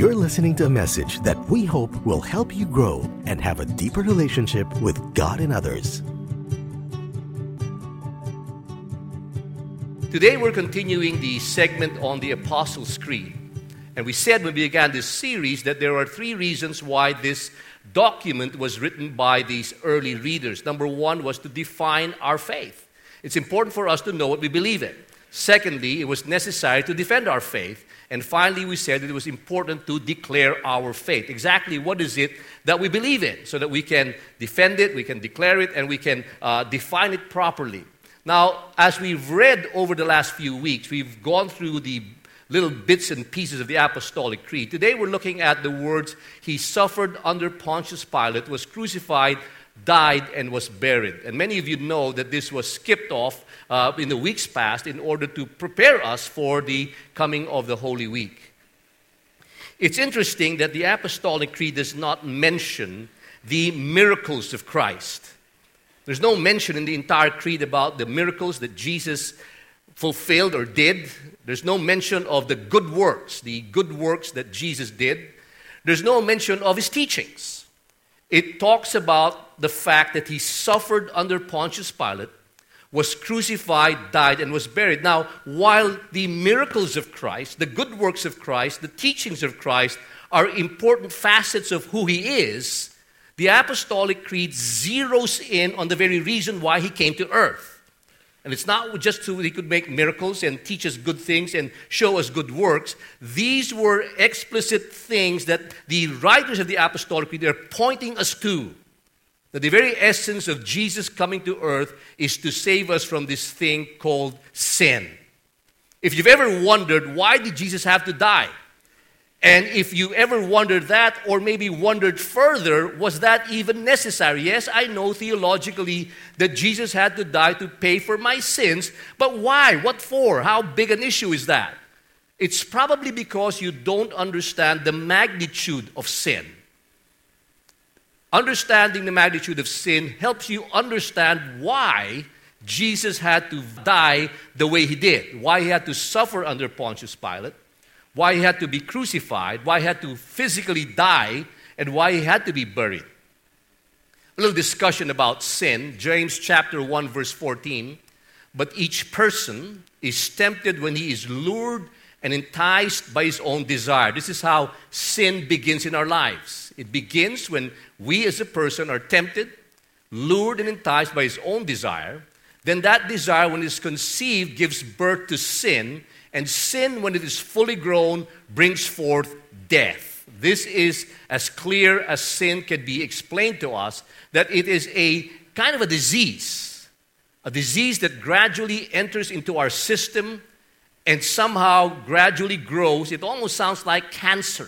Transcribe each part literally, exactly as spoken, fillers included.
You're listening to a message that we hope will help you grow and have a deeper relationship with God and others. Today we're continuing the segment on the Apostles' Creed. And we said when we began this series that there are three reasons why this document was written by these early readers. Number one was to define our faith. It's important for us to know what we believe in. Secondly, it was necessary to defend our faith. And finally, we said that it was important to declare our faith. Exactly what is it that we believe in so that we can defend it, we can declare it, and we can uh, define it properly. Now, as we've read over the last few weeks, we've gone through the little bits and pieces of the Apostolic Creed. Today we're looking at the words, He suffered under Pontius Pilate, was crucified, died, and was buried. And many of you know that this was skipped off uh, in the weeks past in order to prepare us for the coming of the Holy Week. It's interesting that the Apostolic Creed does not mention the miracles of Christ. There's no mention in the entire creed about the miracles that Jesus fulfilled or did. There's no mention of the good works, the good works that Jesus did. There's no mention of his teachings. It talks about the fact that he suffered under Pontius Pilate, was crucified, died, and was buried. Now, while the miracles of Christ, the good works of Christ, the teachings of Christ are important facets of who he is, the Apostolic Creed zeroes in on the very reason why he came to earth. And it's not just so he could make miracles and teach us good things and show us good works. These were explicit things that the writers of the Apostolic Creed are pointing us to. That the very essence of Jesus coming to earth is to save us from this thing called sin. If you've ever wondered, why did Jesus have to die? And if you ever wondered that, or maybe wondered further, was that even necessary? Yes, I know theologically that Jesus had to die to pay for my sins, but why? What for? How big an issue is that? It's probably because you don't understand the magnitude of sin. Understanding the magnitude of sin helps you understand why Jesus had to die the way he did, why he had to suffer under Pontius Pilate, why he had to be crucified, why he had to physically die, and why he had to be buried. A little discussion about sin. James chapter one, verse fourteen. But each person is tempted when he is lured and enticed by his own desire. This is how sin begins in our lives. It begins when we as a person are tempted, lured and enticed by his own desire. Then that desire, when it is conceived, gives birth to sin. And sin, when it is fully grown, brings forth death. This is as clear as sin can be explained to us, that it is a kind of a disease, a disease that gradually enters into our system and somehow gradually grows. It almost sounds like cancer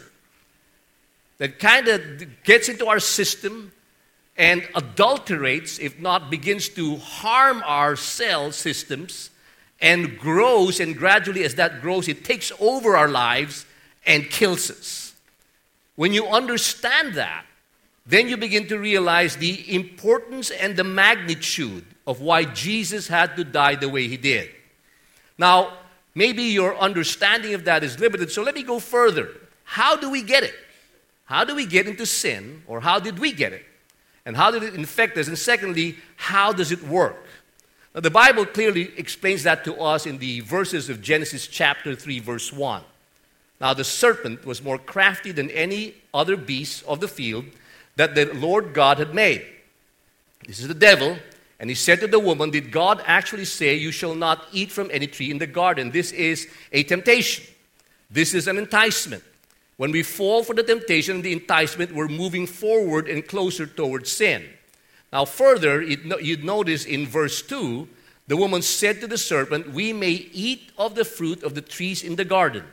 that kind of gets into our system and adulterates, if not begins to harm our cell systems, and grows, and gradually as that grows, it takes over our lives and kills us. When you understand that, then you begin to realize the importance and the magnitude of why Jesus had to die the way he did. Now, maybe your understanding of that is limited, so let me go further. How do we get it? How do we get into sin, or how did we get it? And how did it infect us? And secondly, how does it work? Now, the Bible clearly explains that to us in the verses of Genesis chapter three, verse one. Now, the serpent was more crafty than any other beast of the field that the Lord God had made. This is the devil, and he said to the woman, did God actually say, you shall not eat from any tree in the garden? This is a temptation. This is an enticement. When we fall for the temptation and the enticement, we're moving forward and closer towards sin. Now further, you'd notice in verse two, the woman said to the serpent, we may eat of the fruit of the trees in the garden.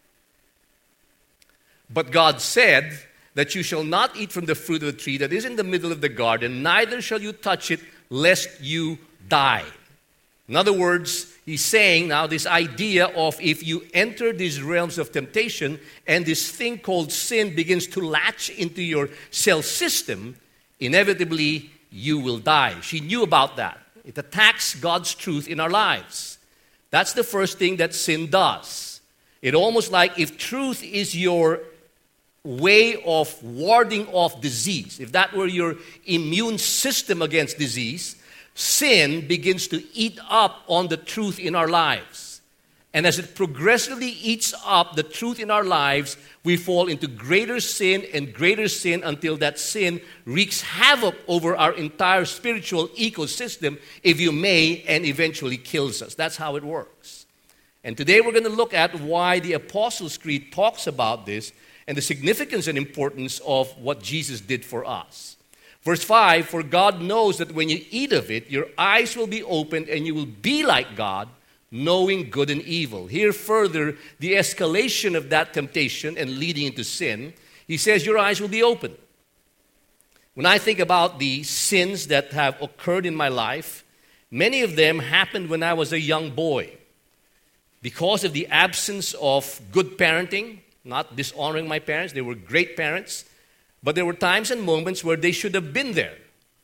But God said that you shall not eat from the fruit of the tree that is in the middle of the garden, neither shall you touch it, lest you die. In other words, he's saying now this idea of if you enter these realms of temptation and this thing called sin begins to latch into your cell system, inevitably you will die. She knew about that. It attacks God's truth in our lives. That's the first thing that sin does. It almost like if truth is your way of warding off disease, if that were your immune system against disease, sin begins to eat up on the truth in our lives. And as it progressively eats up the truth in our lives, we fall into greater sin and greater sin until that sin wreaks havoc over our entire spiritual ecosystem, if you may, and eventually kills us. That's how it works. And today we're going to look at why the Apostles' Creed talks about this and the significance and importance of what Jesus did for us. Verse five, for God knows that when you eat of it, your eyes will be opened and you will be like God, knowing good and evil. Here further, the escalation of that temptation and leading into sin. He says your eyes will be open. When I think about the sins that have occurred in my life, many of them happened when I was a young boy. Because of the absence of good parenting, not dishonoring my parents, they were great parents, but there were times and moments where they should have been there.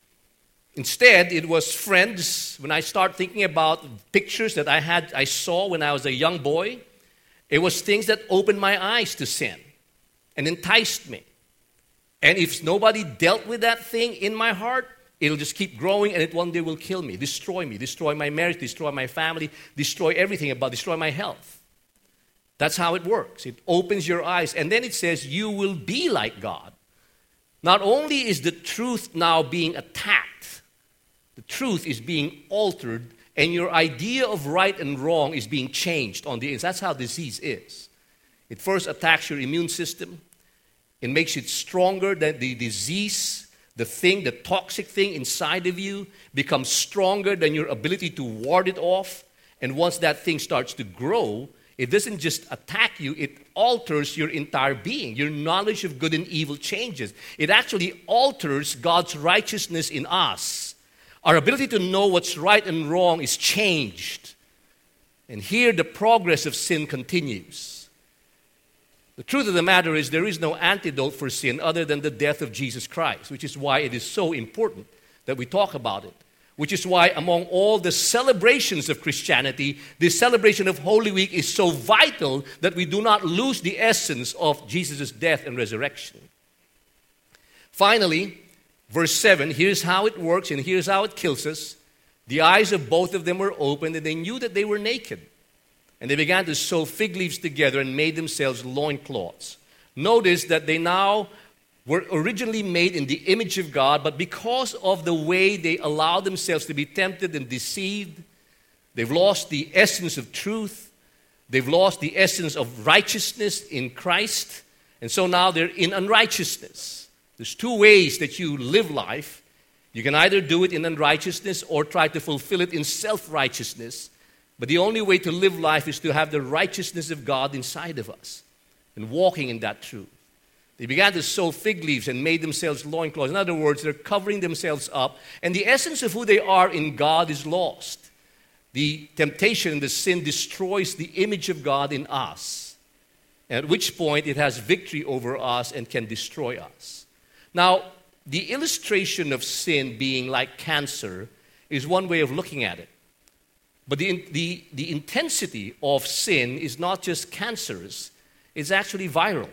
Instead, it was friends. When I start thinking about pictures that I had, I saw when I was a young boy, it was things that opened my eyes to sin and enticed me. And if nobody dealt with that thing in my heart, it'll just keep growing and it one day will kill me, destroy me, destroy my marriage, destroy my family, destroy everything about, destroy my health. That's how it works. It opens your eyes. And then it says, you will be like God. Not only is the truth now being attacked, the truth is being altered, and your idea of right and wrong is being changed on the inside. That's how disease is. It first attacks your immune system. It makes it stronger than the disease. The thing, the toxic thing inside of you becomes stronger than your ability to ward it off. And once that thing starts to grow, it doesn't just attack you, it alters your entire being. Your knowledge of good and evil changes. It actually alters God's righteousness in us. Our ability to know what's right and wrong is changed. And here the progress of sin continues. The truth of the matter is there is no antidote for sin other than the death of Jesus Christ, which is why it is so important that we talk about it. Which is why among all the celebrations of Christianity, the celebration of Holy Week is so vital that we do not lose the essence of Jesus' death and resurrection. Finally, verse seven, here's how it works and here's how it kills us. The eyes of both of them were opened and they knew that they were naked. And they began to sew fig leaves together and made themselves loincloths. Notice that they now were originally made in the image of God, but because of the way they allowed themselves to be tempted and deceived, they've lost the essence of truth. They've lost the essence of righteousness in Christ. And so now they're in unrighteousness. There's two ways that you live life. You can either do it in unrighteousness or try to fulfill it in self-righteousness. But the only way to live life is to have the righteousness of God inside of us and walking in that truth. They began to sew fig leaves and made themselves loincloths. In other words, they're covering themselves up. And the essence of who they are in God is lost. The temptation and the sin destroys the image of God in us. At which point it has victory over us and can destroy us. Now, the illustration of sin being like cancer is one way of looking at it. But the, the, the intensity of sin is not just cancerous, it's actually viral.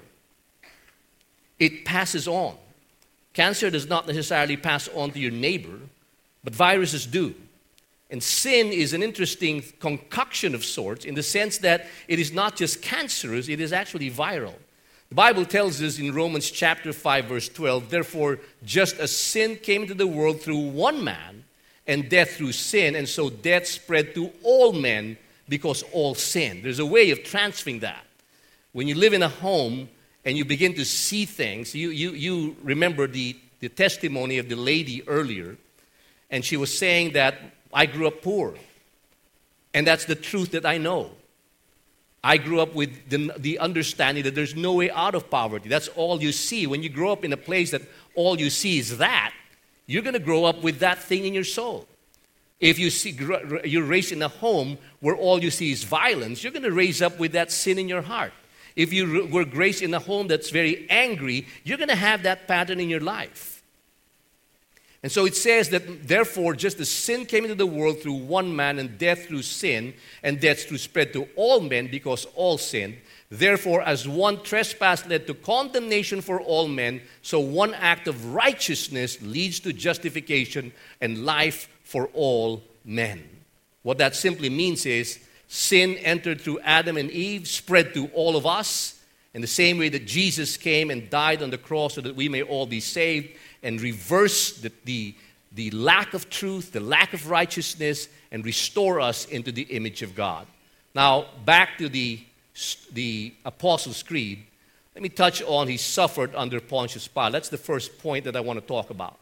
It passes on. Cancer does not necessarily pass on to your neighbor, but viruses do. And sin is an interesting concoction of sorts in the sense that it is not just cancerous, it is actually viral. The Bible tells us in Romans chapter five, verse twelve, therefore, just as sin came into the world through one man, and death through sin, and so death spread to all men because all sin. There's a way of transferring that. When you live in a home and you begin to see things, you, you, you remember the, the testimony of the lady earlier, and she was saying that I grew up poor, and that's the truth that I know. I grew up with the, the understanding that there's no way out of poverty. That's all you see. When you grow up in a place that all you see is that, you're going to grow up with that thing in your soul. If you see, you're raised in a home where all you see is violence, you're going to raise up with that sin in your heart. If you were raised in a home that's very angry, you're going to have that pattern in your life. And so it says that, therefore, just as sin came into the world through one man and death through sin, and death through spread to all men because all sinned, Therefore, as one trespass led to condemnation for all men, so one act of righteousness leads to justification and life for all men. What that simply means is sin entered through Adam and Eve, spread to all of us, in the same way that Jesus came and died on the cross so that we may all be saved, and reverse the, the, the lack of truth, the lack of righteousness, and restore us into the image of God. Now, back to the the Apostles' Creed, let me touch on he suffered under Pontius Pilate. That's the first point that I want to talk about.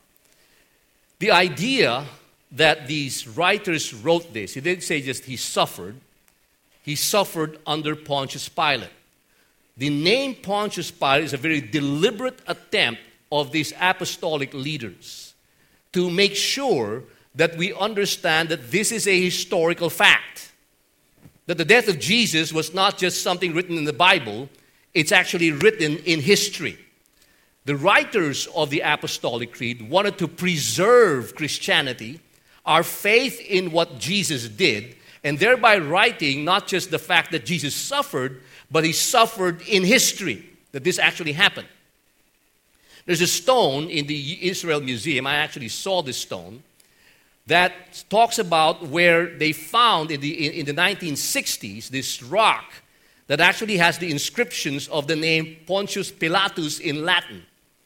The idea that these writers wrote this, he didn't say just he suffered. He suffered under Pontius Pilate. The name Pontius Pilate is a very deliberate attempt of these apostolic leaders to make sure that we understand that this is a historical fact. That the death of Jesus was not just something written in the Bible, it's actually written in history. The writers of the Apostolic Creed wanted to preserve Christianity, our faith in what Jesus did, and thereby writing not just the fact that Jesus suffered, but he suffered in history, that this actually happened. There's a stone in the Israel Museum, I actually saw this stone, that talks about where they found in the, in, in the nineteen sixties this rock that actually has the inscriptions of the name Pontius Pilatus in Latin.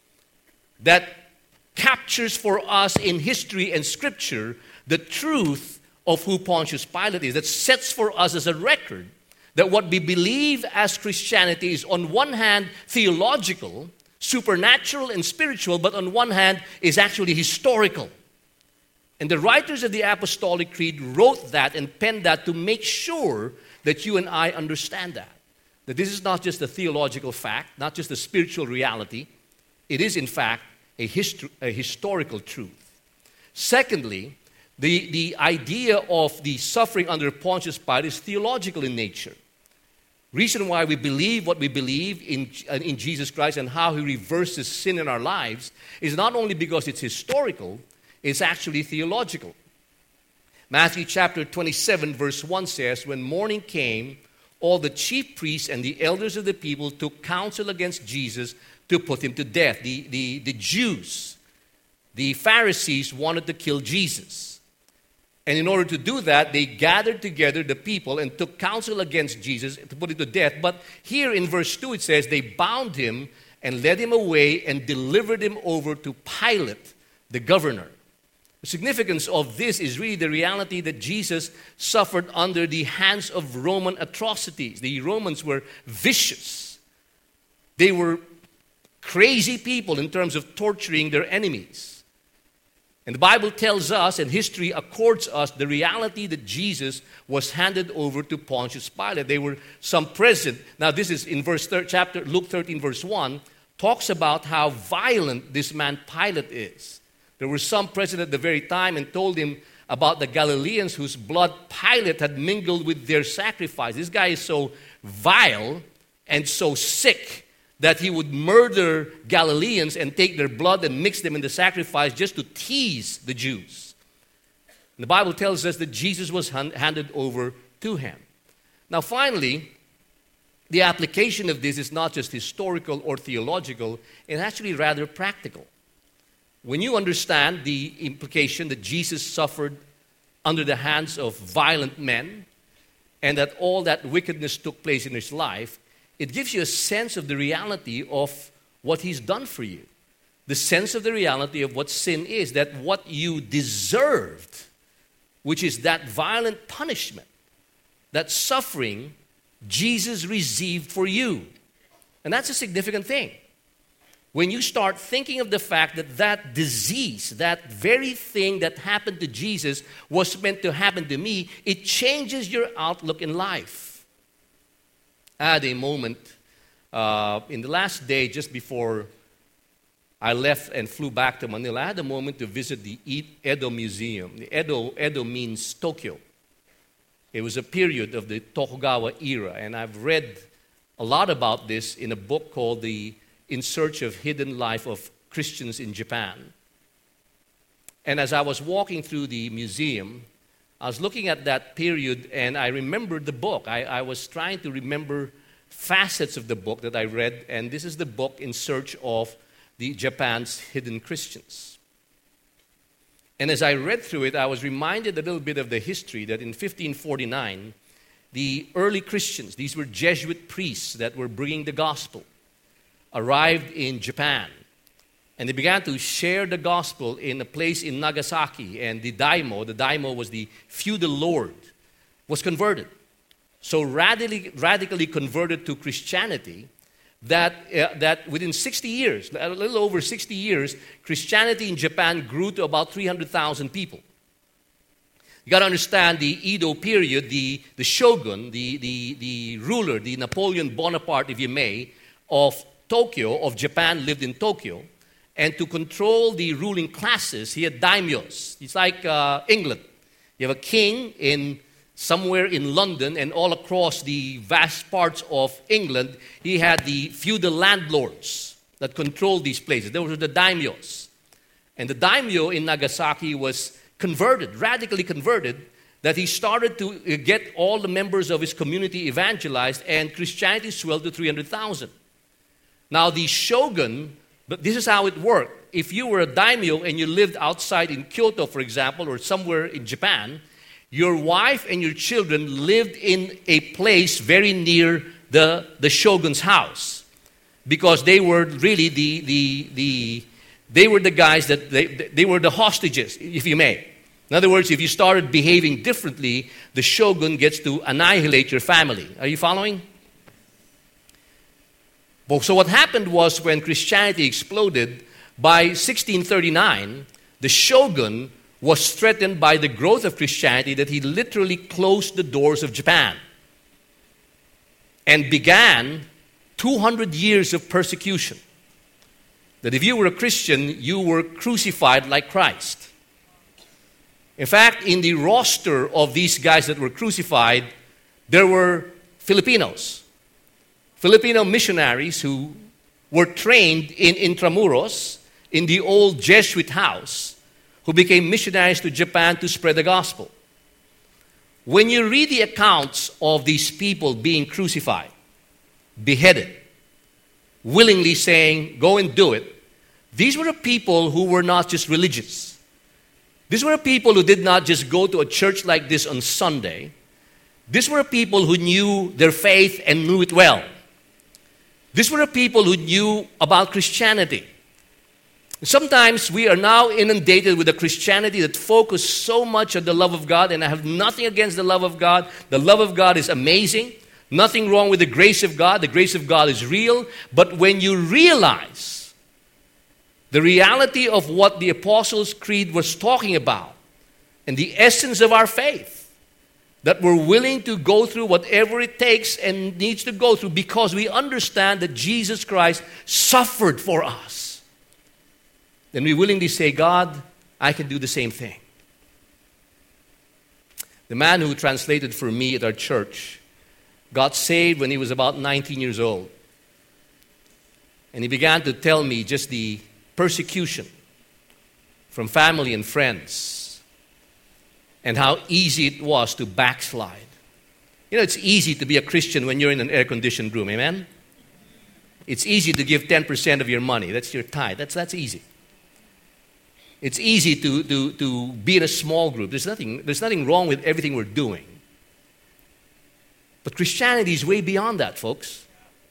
That captures for us in history and scripture the truth of who Pontius Pilate is. That sets for us as a record that what we believe as Christianity is on one hand theological, supernatural and spiritual, but on one hand is actually historical. And the writers of the Apostolic Creed wrote that and penned that to make sure that you and I understand that. That this is not just a theological fact, not just a spiritual reality. It is, in fact, a, histo- a historical truth. Secondly, the, the idea of the suffering under Pontius Pilate is theological in nature. Reason why we believe what we believe in, in Jesus Christ and how he reverses sin in our lives is not only because it's historical, it's actually theological. Matthew chapter twenty-seven verse one says, when morning came, all the chief priests and the elders of the people took counsel against Jesus to put him to death. The, the, the Jews, the Pharisees wanted to kill Jesus. And in order to do that, they gathered together the people and took counsel against Jesus to put him to death. But here in verse two it says, they bound him and led him away and delivered him over to Pilate, the governor. The significance of this is really the reality that Jesus suffered under the hands of Roman atrocities. The Romans were vicious. They were crazy people in terms of torturing their enemies. And the Bible tells us, and history accords us, the reality that Jesus was handed over to Pontius Pilate. There were some present. Now this is in verse thir- chapter Luke thirteen verse one, talks about how violent this man Pilate is. There were some present at the very time and told him about the Galileans whose blood Pilate had mingled with their sacrifice. This guy is so vile and so sick that he would murder Galileans and take their blood and mix them in the sacrifice just to tease the Jews. And the Bible tells us that Jesus was hand- handed over to him. Now finally, the application of this is not just historical or theological, it's actually rather practical. When you understand the implication that Jesus suffered under the hands of violent men and that all that wickedness took place in his life, it gives you a sense of the reality of what he's done for you. The sense of the reality of what sin is, that what you deserved, which is that violent punishment, that suffering, Jesus received for you. And that's a significant thing. When you start thinking of the fact that that disease, that very thing that happened to Jesus was meant to happen to me, it changes your outlook in life. I had a moment uh, in the last day just before I left and flew back to Manila. I had a moment to visit the Edo Museum. The Edo, Edo means Tokyo. It was a period of the Tokugawa era, and I've read a lot about this in a book called the In Search of Hidden Life of Christians in Japan. And as I was walking through the museum, I was looking at that period and I remembered the book. I, I was trying to remember facets of the book that I read, and this is the book In Search of the Japan's Hidden Christians. And as I read through it, I was reminded a little bit of the history that in fifteen forty-nine, the early Christians, these were Jesuit priests that were bringing the gospel, arrived in Japan. And they began to share the gospel in a place in Nagasaki. And the daimyo, the daimyo was the feudal lord, was converted. So radically, radically converted to Christianity that, uh, that within sixty years, a little over sixty years, Christianity in Japan grew to about three hundred thousand people. You got to understand the Edo period, the, the shogun, the, the, the ruler, the Napoleon Bonaparte, if you may, of Tokyo, of Japan, lived in Tokyo. And to control the ruling classes, he had daimyos. It's like uh, England. You have a king in somewhere in London, and all across the vast parts of England, he had the feudal landlords that controlled these places. Those were the daimyos. And the daimyo in Nagasaki was converted, radically converted, that he started to get all the members of his community evangelized, and Christianity swelled to three hundred thousand. Now, the shogun, but this is how it worked. If you were a daimyo and you lived outside in Kyoto, for example, or somewhere in Japan, your wife and your children lived in a place very near the, the shogun's house, because they were really the, the, the they were the guys that, they, they were the hostages, if you may. In other words, if you started behaving differently, the shogun gets to annihilate your family. Are you following? So what happened was, when Christianity exploded, by sixteen thirty-nine, the shogun was threatened by the growth of Christianity that he literally closed the doors of Japan and began two hundred years of persecution. That if you were a Christian, you were crucified like Christ. In fact, in the roster of these guys that were crucified, there were Filipinos. Filipino missionaries who were trained in Intramuros, in the old Jesuit house, who became missionaries to Japan to spread the gospel. When you read the accounts of these people being crucified, beheaded, willingly saying, go and do it, these were people who were not just religious. These were people who did not just go to a church like this on Sunday. These were people who knew their faith and knew it well. These were people who knew about Christianity. Sometimes we are now inundated with a Christianity that focuses so much on the love of God, and I have nothing against the love of God. The love of God is amazing. Nothing wrong with the grace of God. The grace of God is real. But when you realize the reality of what the Apostles' Creed was talking about, and the essence of our faith, that we're willing to go through whatever it takes and needs to go through because we understand that Jesus Christ suffered for us, then we willingly say, God, I can do the same thing. The man who translated for me at our church got saved when he was about nineteen years old. And he began to tell me just the persecution from family and friends, and how easy it was to backslide. You know, it's easy to be a Christian when you're in an air-conditioned room, amen? It's easy to give ten percent of your money. That's your tithe. That's, that's easy. It's easy to, to, to be in a small group. There's nothing, there's nothing wrong with everything we're doing. But Christianity is way beyond that, folks.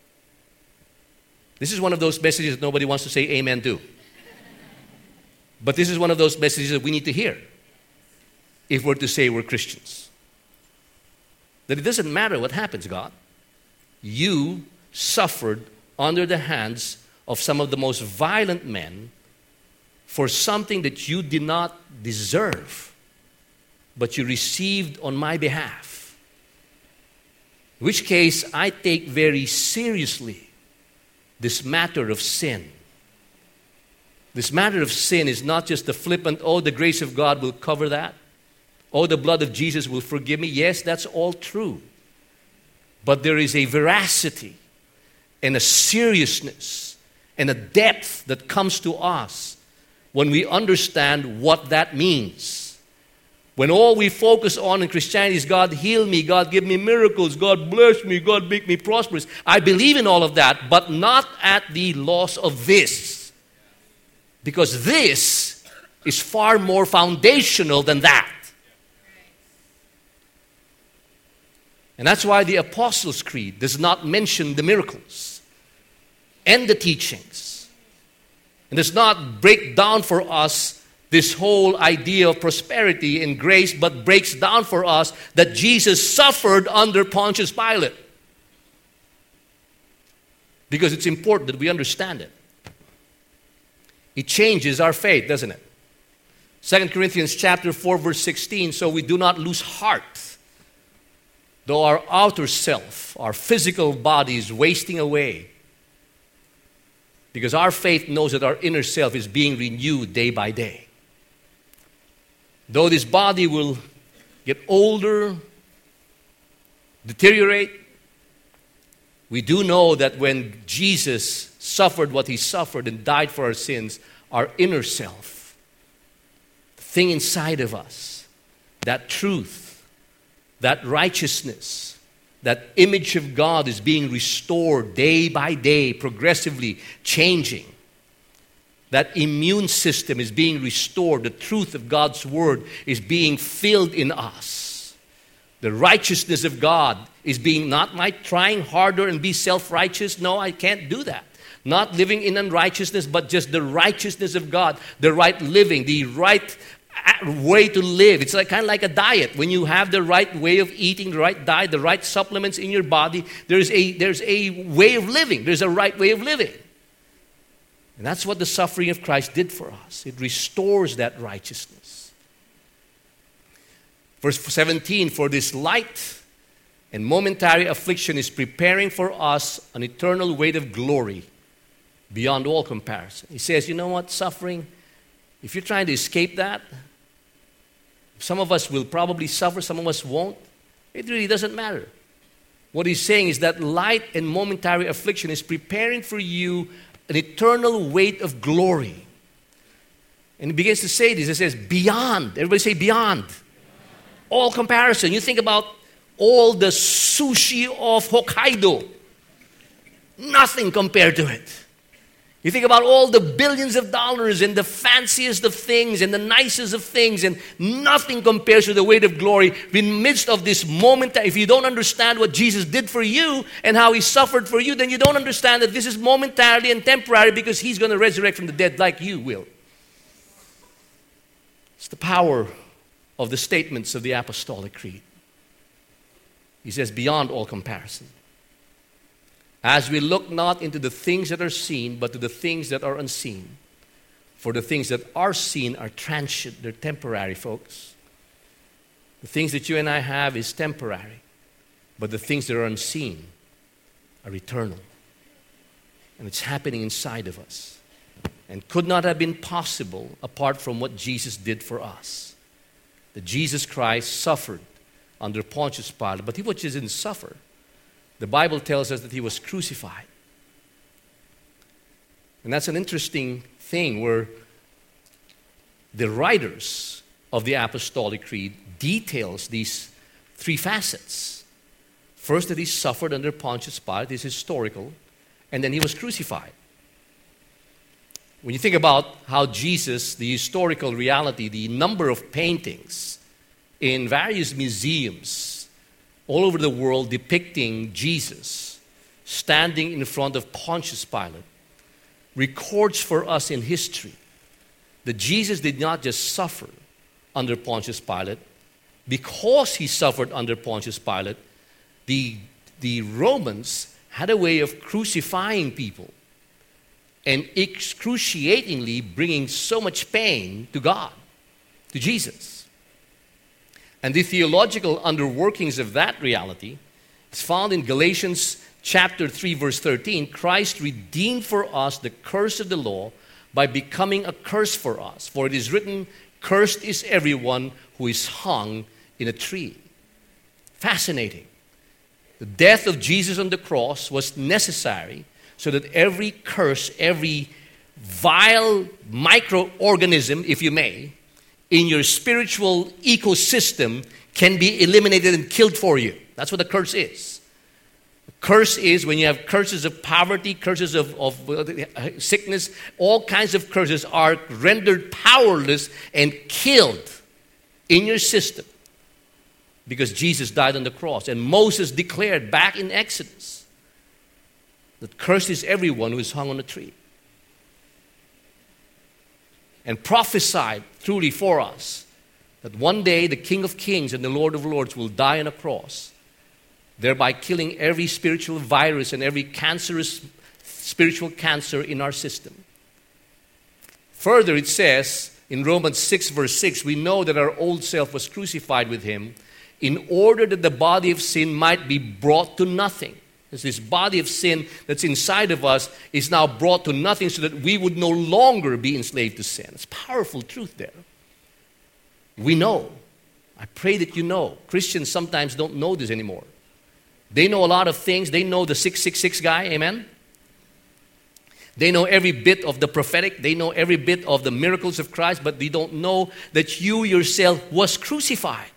This is one of those messages that nobody wants to say amen to. But this is one of those messages that we need to hear if we're to say we're Christians. That it doesn't matter what happens, God. You suffered under the hands of some of the most violent men for something that you did not deserve, but you received on my behalf. In which case, I take very seriously this matter of sin. This matter of sin is not just the flippant, oh, the grace of God will cover that. Oh, the blood of Jesus will forgive me. Yes, that's all true. But there is a veracity and a seriousness and a depth that comes to us when we understand what that means. When all we focus on in Christianity is God heal me, God give me miracles, God bless me, God make me prosperous. I believe in all of that, but not at the loss of this. Because this is far more foundational than that. And that's why the Apostles' Creed does not mention the miracles and the teachings. And does not break down for us this whole idea of prosperity and grace, but breaks down for us that Jesus suffered under Pontius Pilate. Because it's important that we understand it. It changes our faith, doesn't it? Second Corinthians chapter four, verse sixteen, so we do not lose heart. Though our outer self, our physical body is wasting away. Because our faith knows that our inner self is being renewed day by day. Though this body will get older, deteriorate, we do know that when Jesus suffered what he suffered and died for our sins, our inner self, the thing inside of us, that truth, that righteousness, that image of God is being restored day by day, progressively changing. That immune system is being restored. The truth of God's word is being filled in us. The righteousness of God is being, not like trying harder and be self-righteous. No, I can't do that. Not living in unrighteousness, but just the righteousness of God. The right living, the right way to live. It's like kind of like a diet. When you have the right way of eating, the right diet, the right supplements in your body, there's a, there's a way of living. There's a right way of living. And that's what the suffering of Christ did for us. It restores that righteousness. Verse seventeen, for this light and momentary affliction is preparing for us an eternal weight of glory beyond all comparison. He says, you know what, suffering, if you're trying to escape that, some of us will probably suffer, some of us won't. It really doesn't matter. What he's saying is that light and momentary affliction is preparing for you an eternal weight of glory. And he begins to say this. He says, beyond. Everybody say beyond. All comparison. You think about all the sushi of Hokkaido. Nothing compared to it. You think about all the billions of dollars and the fanciest of things and the nicest of things, and nothing compares to the weight of glory in the midst of this moment. If you don't understand what Jesus did for you and how he suffered for you, then you don't understand that this is momentarily and temporary, because he's going to resurrect from the dead like you will. It's the power of the statements of the Apostolic Creed. He says, beyond all comparison. As we look not into the things that are seen, but to the things that are unseen. For the things that are seen are transient. They're temporary, folks. The things that you and I have is temporary. But the things that are unseen are eternal. And it's happening inside of us. And could not have been possible apart from what Jesus did for us. That Jesus Christ suffered under Pontius Pilate. But he just didn't suffer. The Bible tells us that he was crucified. And that's an interesting thing where the writers of the Apostolic Creed details these three facets. First, that he suffered under Pontius Pilate, this is historical, and then he was crucified. When you think about how Jesus, the historical reality, the number of paintings in various museums all over the world depicting Jesus standing in front of Pontius Pilate, records for us in history that Jesus did not just suffer under Pontius Pilate. Because he suffered under Pontius Pilate, the, the Romans had a way of crucifying people and excruciatingly bringing so much pain to God, to Jesus. And the theological underworkings of that reality is found in Galatians chapter three, verse thirteen. Christ redeemed for us the curse of the law by becoming a curse for us. For it is written, cursed is everyone who is hung in a tree. Fascinating. The death of Jesus on the cross was necessary so that every curse, every vile microorganism, if you may, in your spiritual ecosystem can be eliminated and killed for you. That's what a curse is. A curse is when you have curses of poverty, curses of, of uh, sickness, all kinds of curses are rendered powerless and killed in your system because Jesus died on the cross. And Moses declared back in Exodus that cursed is everyone who is hung on a tree. And prophesied truly for us that one day the King of Kings and the Lord of Lords will die on a cross, thereby killing every spiritual virus and every cancerous spiritual cancer in our system. Further, it says in Romans six verse six, we know that our old self was crucified with him in order that the body of sin might be brought to nothing. As this body of sin that's inside of us is now brought to nothing so that we would no longer be enslaved to sin. It's powerful truth there. We know. I pray that you know. Christians sometimes don't know this anymore. They know a lot of things. They know the six six six guy, amen? They know every bit of the prophetic. They know every bit of the miracles of Christ, but they don't know that you yourself was crucified.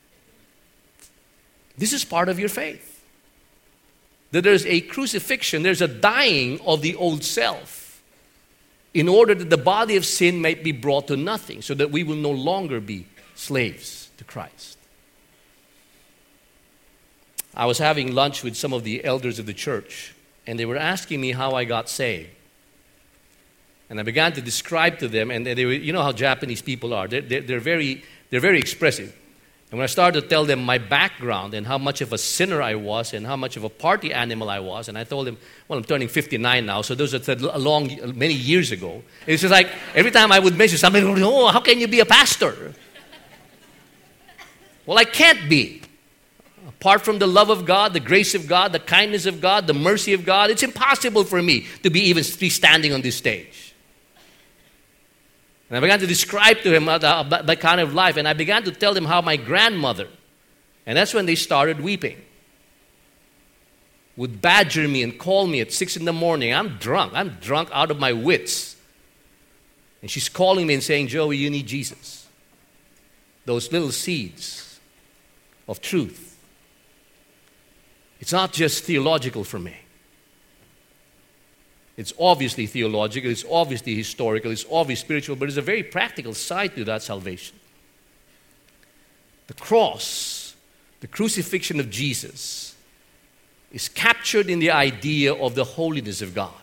This is part of your faith. That there's a crucifixion, there's a dying of the old self in order that the body of sin might be brought to nothing so that we will no longer be slaves to Christ. I was having lunch with some of the elders of the church and they were asking me how I got saved. And I began to describe to them, and they were, you know how Japanese people are, they're, they're, they're, very, they're very expressive. And when I started to tell them my background and how much of a sinner I was and how much of a party animal I was, and I told them, well, I'm turning fifty-nine now, so those are a long, many years ago. It's just like every time I would mention something, oh, how can you be a pastor? Well, I can't be. Apart from the love of God, the grace of God, the kindness of God, the mercy of God, it's impossible for me to be even be standing on this stage. And I began to describe to him that kind of life. And I began to tell them how my grandmother, and that's when they started weeping, would badger me and call me at six in the morning. I'm drunk. I'm drunk out of my wits. And she's calling me and saying, Joey, you need Jesus. Those little seeds of truth. It's not just theological for me. It's obviously theological, it's obviously historical, it's obviously spiritual, but there's a very practical side to that salvation. The cross, the crucifixion of Jesus, is captured in the idea of the holiness of God.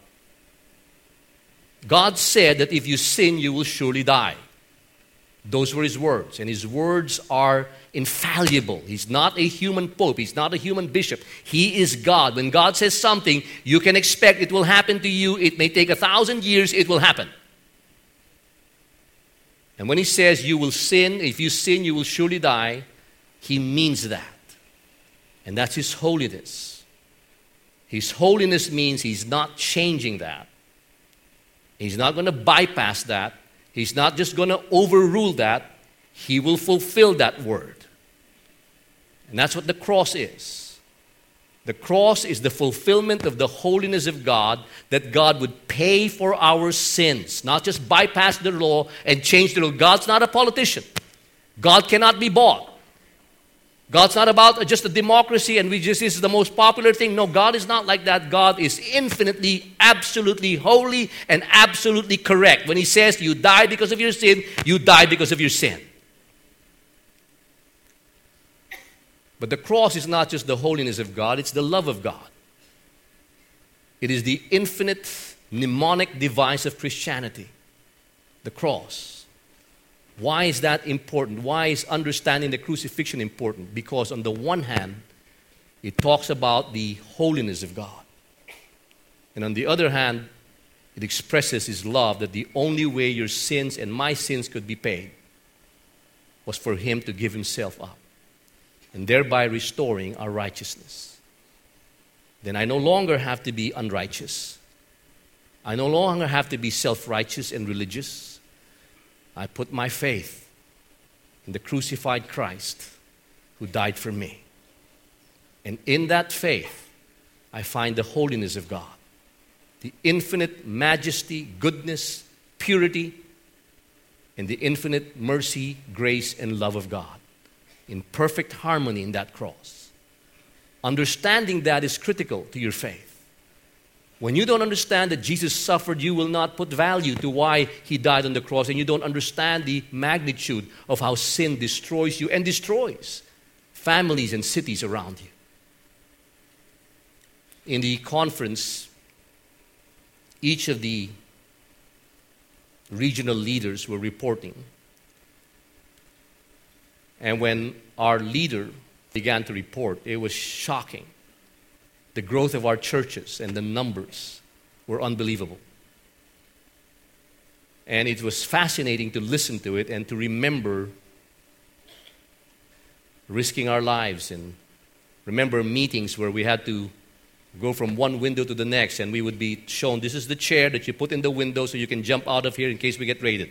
God said that if you sin, you will surely die. Those were his words, and his words are infallible. He's not a human pope. He's not a human bishop. He is God. When God says something, you can expect it will happen to you. It may take a thousand years, it will happen. And when he says you will sin, if you sin, you will surely die, he means that. And that's his holiness. His holiness means he's not changing that. He's not going to bypass that. He's not just going to overrule that. He will fulfill that word. And that's what the cross is. The cross is the fulfillment of the holiness of God, that God would pay for our sins, not just bypass the law and change the law. God's not a politician. God cannot be bought. God's not about just a democracy and we just, this is the most popular thing. No, God is not like that. God is infinitely, absolutely holy and absolutely correct. When he says you die because of your sin, you die because of your sin. But the cross is not just the holiness of God, it's the love of God. It is the infinite mnemonic device of Christianity, the cross. Why is that important? Why is understanding the crucifixion important? Because on the one hand, it talks about the holiness of God. And on the other hand, it expresses his love, that the only way your sins and my sins could be paid was for him to give himself up, and thereby restoring our righteousness. Then I no longer have to be unrighteous. I no longer have to be self-righteous and religious. I put my faith in the crucified Christ who died for me. And in that faith, I find the holiness of God, the infinite majesty, goodness, purity, and the infinite mercy, grace, and love of God in perfect harmony in that cross. Understanding that is critical to your faith. When you don't understand that Jesus suffered, you will not put value to why He died on the cross, and you don't understand the magnitude of how sin destroys you and destroys families and cities around you. In the conference, each of the regional leaders were reporting. And when our leader began to report, it was shocking. The growth of our churches and the numbers were unbelievable. And it was fascinating to listen to it and to remember risking our lives, and remember meetings where we had to go from one window to the next, and we would be shown, this is the chair that you put in the window so you can jump out of here in case we get raided.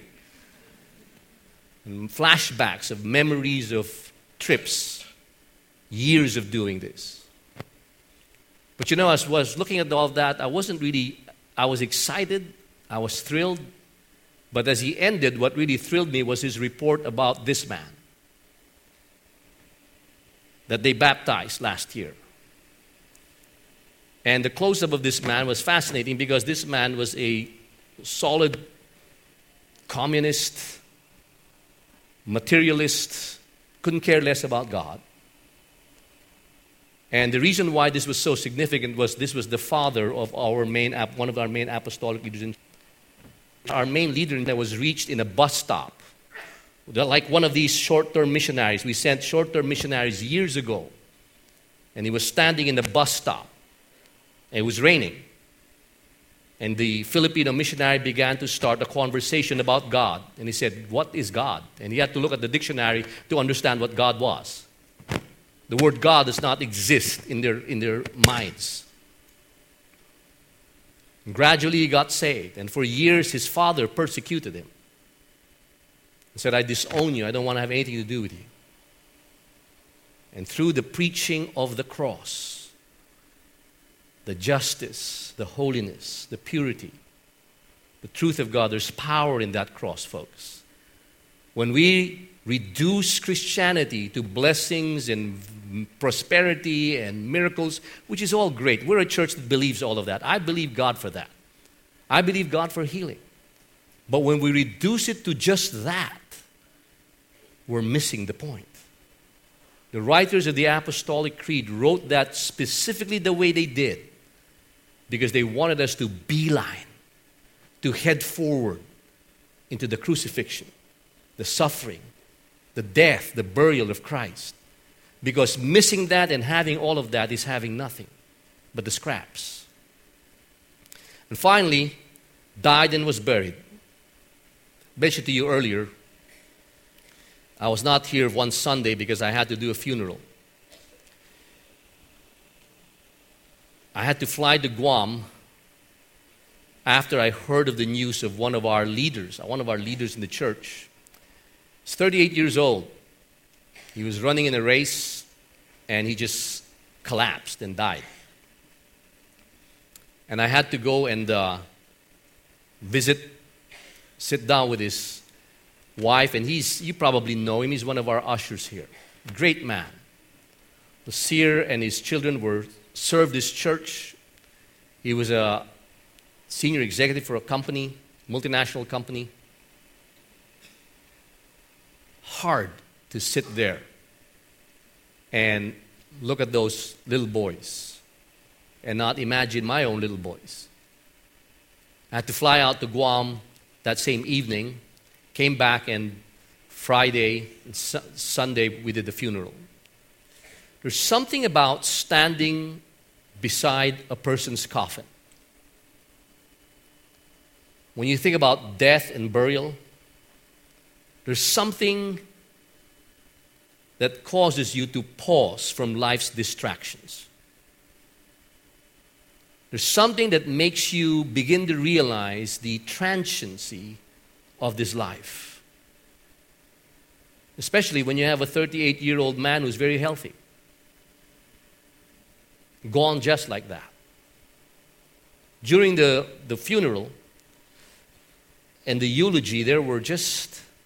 And flashbacks of memories of trips, years of doing this. But you know, as I was looking at all that, I wasn't really, I was excited, I was thrilled, but as he ended, what really thrilled me was his report about this man that they baptized last year. And the close-up of this man was fascinating because this man was a solid communist, materialist, couldn't care less about God. And the reason why this was so significant was this was the father of our main, one of our main apostolic leaders. Our main leader that was reached in a bus stop. Like one of these short-term missionaries. We sent short-term missionaries years ago. And he was standing in the bus stop. It was raining. And the Filipino missionary began to start a conversation about God. And he said, what is God? And he had to look at the dictionary to understand what God was. The word God does not exist in their, in their minds. And gradually he got saved. And for years his father persecuted him. He said, I disown you. I don't want to have anything to do with you. And through the preaching of the cross, the justice, the holiness, the purity, the truth of God, there's power in that cross, folks. When we reduce Christianity to blessings and prosperity and miracles, which is all great. We're a church that believes all of that. I believe God for that. I believe God for healing. But when we reduce it to just that, we're missing the point. The writers of the Apostolic Creed wrote that specifically the way they did because they wanted us to beeline, to head forward into the crucifixion, the suffering, the death, the burial of Christ. Because missing that and having all of that is having nothing but the scraps. And finally, died and was buried. I mentioned to you earlier, I was not here one Sunday because I had to do a funeral. I had to fly to Guam after I heard of the news of one of our leaders, one of our leaders in the church. He's thirty-eight years old. He was running in a race and he just collapsed and died. And I had to go and uh, visit, sit down with his wife, and he's, you probably know him, he's one of our ushers here. Great man. Nasir and his children were served this church. He was a senior executive for a company, multinational company. Hard to sit there and look at those little boys and not imagine my own little boys. I had to fly out to Guam that same evening, came back, and Friday and su- Sunday we did the funeral. There's something about standing beside a person's coffin. When you think about death and burial, there's something that causes you to pause from life's distractions. There's something that makes you begin to realize the transiency of this life. Especially when you have a thirty-eight-year-old man who's very healthy. Gone just like that. During the, the funeral and the eulogy, there were just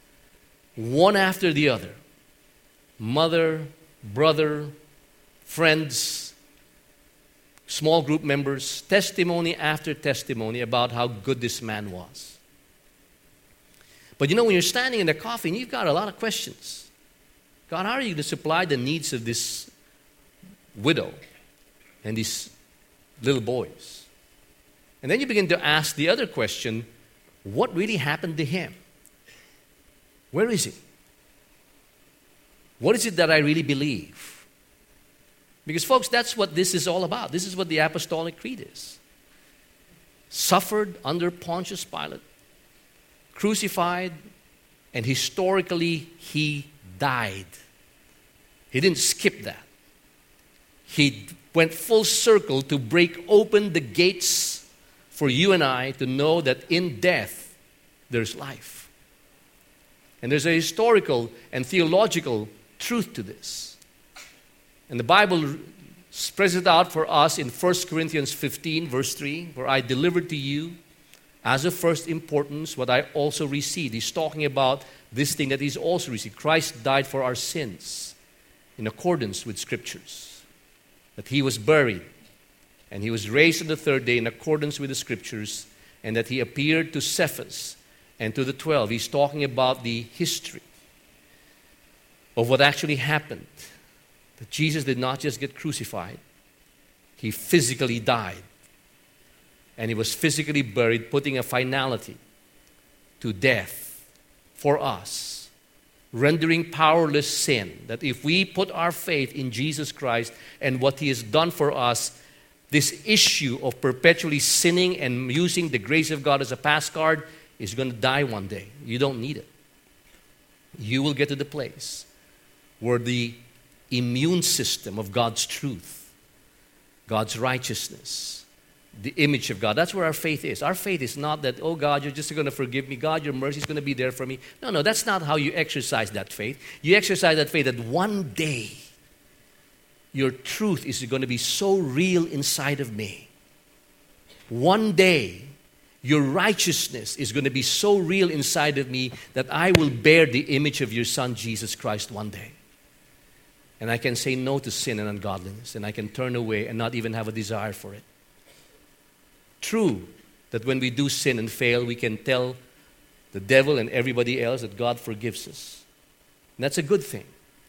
one after the other. Mother, brother, friends, small group members, testimony after testimony about how good this man was. But you know, when you're standing in the coffin, you've got a lot of questions. God, how are you going to supply the needs of this widow and these little boys? And then you begin to ask the other question, what really happened to him? Where is he? What is it that I really believe? Because, folks, that's what this is all about. This is what the Apostolic Creed is. Suffered under Pontius Pilate, crucified, and historically, he died. He didn't skip that. He went full circle to break open the gates for you and I to know that in death, there's life. And there's a historical and theological truth to this. And the Bible spreads it out for us in First Corinthians fifteen, verse three, where I delivered to you as of first importance what I also received. He's talking about this thing that he's also received. Christ died for our sins in accordance with Scriptures. That he was buried and he was raised on the third day in accordance with the Scriptures, and that he appeared to Cephas and to the twelve. He's talking about the history of what actually happened. That Jesus did not just get crucified. He physically died. And he was physically buried, putting a finality to death for us, rendering powerless sin. That if we put our faith in Jesus Christ and what he has done for us, this issue of perpetually sinning and using the grace of God as a pass card is going to die one day. You don't need it. You will get to the place where the immune system of God's truth, God's righteousness, the image of God, that's where our faith is. Our faith is not that, oh God, you're just going to forgive me. God, your mercy is going to be there for me. No, no, that's not how you exercise that faith. You exercise that faith that one day your truth is going to be so real inside of me. One day your righteousness is going to be so real inside of me that I will bear the image of your Son, Jesus Christ, one day. And I can say no to sin and ungodliness, and I can turn away and not even have a desire for it. True that when we do sin and fail, we can tell the devil and everybody else that God forgives us. And that's a good thing.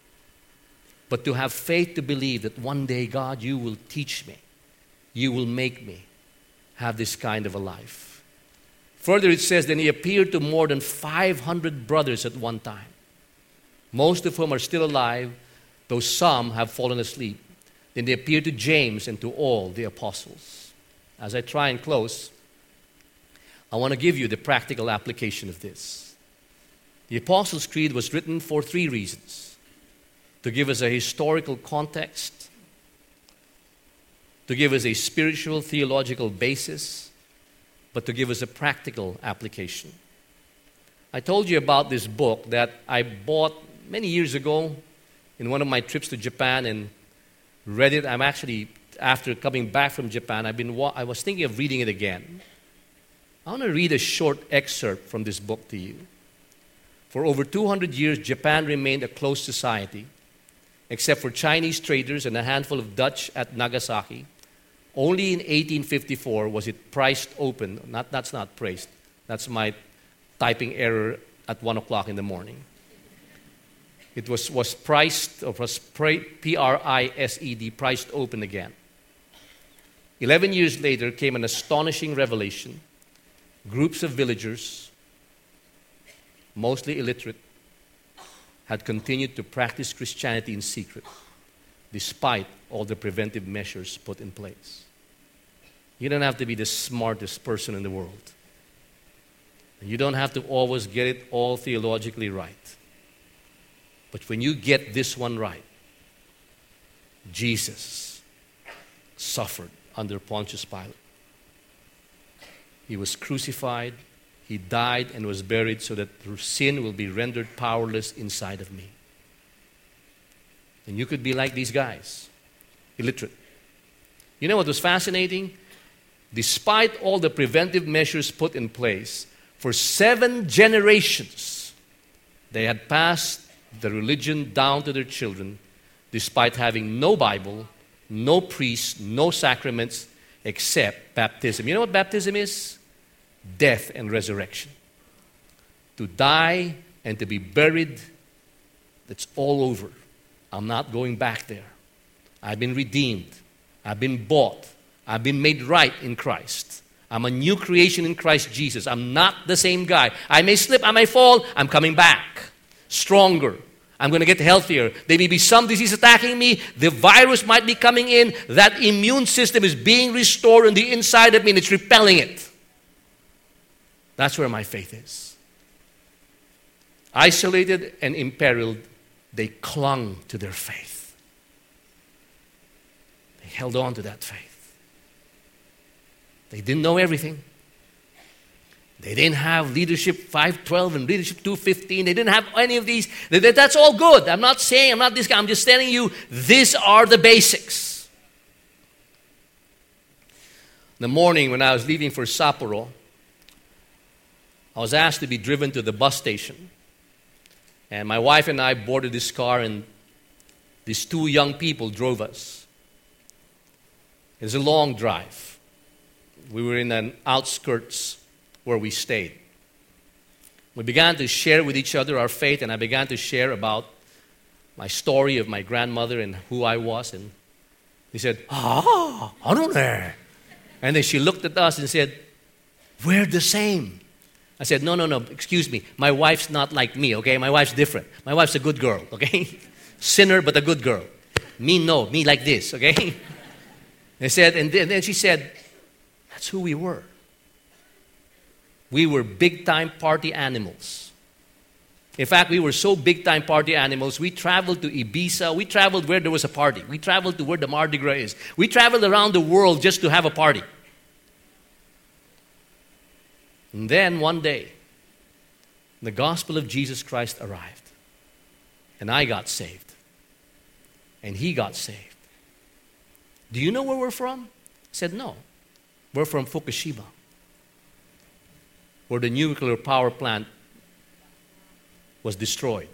But to have faith to believe that one day, God, you will teach me, you will make me have this kind of a life. Further, it says, then he appeared to more than five hundred brothers at one time, most of whom are still alive, though some have fallen asleep. Then they appeared to James and to all the apostles. As I try and close, I want to give you the practical application of this. The Apostles' Creed was written for three reasons. To give us a historical context, to give us a spiritual, theological basis, but to give us a practical application. I told you about this book that I bought many years ago in one of my trips to Japan and read it. I'm actually, after coming back from Japan, I've been, I was thinking of reading it again. I want to read a short excerpt from this book to you. For over two hundred years, Japan remained a closed society, except for Chinese traders and a handful of Dutch at Nagasaki. Only in eighteen fifty-four was it priced open. Not, that's not praised. That's my typing error at one o'clock in the morning. It was, was priced, or was P R I S E D, priced open again. Eleven years later came an astonishing revelation. Groups of villagers, mostly illiterate, had continued to practice Christianity in secret, despite all the preventive measures put in place. You don't have to be the smartest person in the world. You don't have to always get it all theologically right. But when you get this one right, Jesus suffered under Pontius Pilate. He was crucified, he died and was buried so that sin will be rendered powerless inside of me. And you could be like these guys, illiterate. You know what was fascinating? Despite all the preventive measures put in place, for seven generations, They had passed the religion down to their children despite having no Bible, no priest, no sacraments except baptism. You know what baptism is? Death and resurrection. To die and to be buried, that's all over. I'm not going back there. I've been redeemed. I've been bought. I've been made right in Christ. I'm a new creation in Christ Jesus. I'm not the same guy. I may slip, I may fall. I'm coming back. Stronger. I'm going to get healthier. There may be some disease attacking me. The virus might be coming in. That immune system is being restored on the inside of me and it's repelling it. That's where my faith is. Isolated and imperiled, they clung to their faith. They held on to that faith. They didn't know everything. They didn't have leadership five twelve and leadership two fifteen. They didn't have any of these. That's all good. I'm not saying I'm not this guy. I'm just telling you these are the basics. The morning when I was leaving for Sapporo, I was asked to be driven to the bus station. And my wife and I boarded this car and these two young people drove us. It was a long drive. We were in an outskirts where we stayed. We began to share with each other our faith, and I began to share about my story of my grandmother and who I was. And he said, ah, I don't know. And then she looked at us and said, we're the same. I said, no, no, no, excuse me. My wife's not like me, okay? My wife's different. My wife's a good girl, okay? Sinner, but a good girl. Me, no. Me like this, okay? They said, and then she said, that's who we were. We were big-time party animals. In fact, we were so big-time party animals, we traveled to Ibiza. We traveled where there was a party. We traveled to where the Mardi Gras is. We traveled around the world just to have a party. And then one day, the gospel of Jesus Christ arrived. And I got saved. And he got saved. Do you know where we're from? I said, no. We're from Fukushima, where the nuclear power plant was destroyed.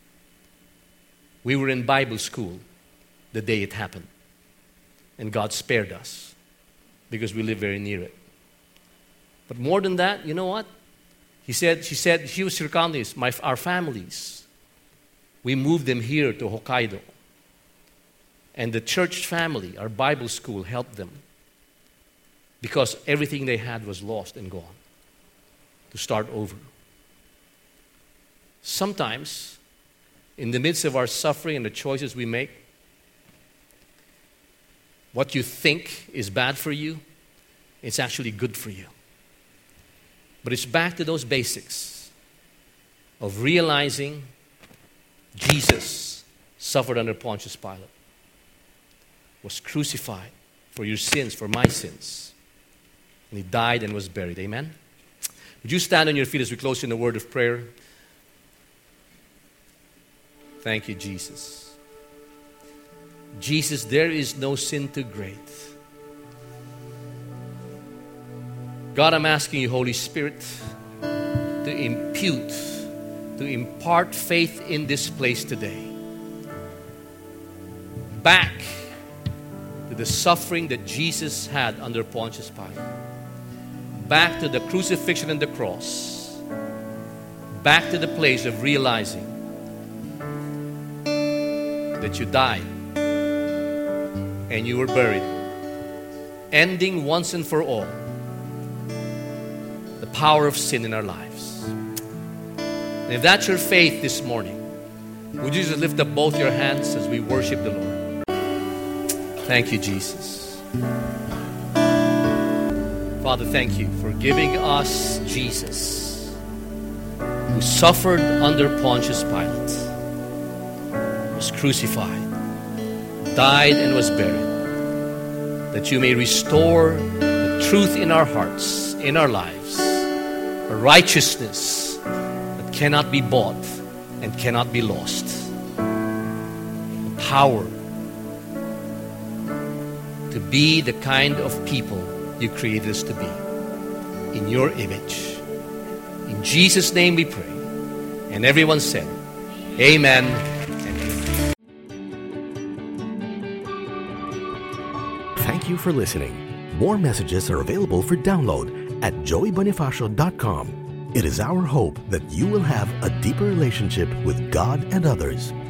We were in Bible school the day it happened. And God spared us because we live very near it. But more than that, you know what? He said, she said, she was recounting this, my, our families. We moved them here to Hokkaido. And the church family, our Bible school, helped them. Because everything they had was lost and gone. To start over. Sometimes, in the midst of our suffering and the choices we make, what you think is bad for you, it's actually good for you. But it's back to those basics of realizing Jesus suffered under Pontius Pilate, was crucified for your sins, for my sins. And he died and was buried. Amen? Would you stand on your feet as we close in a word of prayer? Thank you, Jesus. Jesus, there is no sin too great. God, I'm asking you, Holy Spirit, to impute, to impart faith in this place today. Back to the suffering that Jesus had under Pontius Pilate. Back to the crucifixion and the cross. Back to the place of realizing that you died and you were buried, ending once and for all the power of sin in our lives. And if that's your faith this morning, would you just lift up both your hands as we worship the Lord? Thank you, Jesus. Father, thank you for giving us Jesus, who suffered under Pontius Pilate, was crucified, died and was buried, that you may restore the truth in our hearts, in our lives, a righteousness that cannot be bought and cannot be lost, the power to be the kind of people you created us to be, in your image. In Jesus' name we pray. And everyone said, Amen. Thank you for listening. More messages are available for download at joey bonifacio dot com. It is our hope that you will have a deeper relationship with God and others.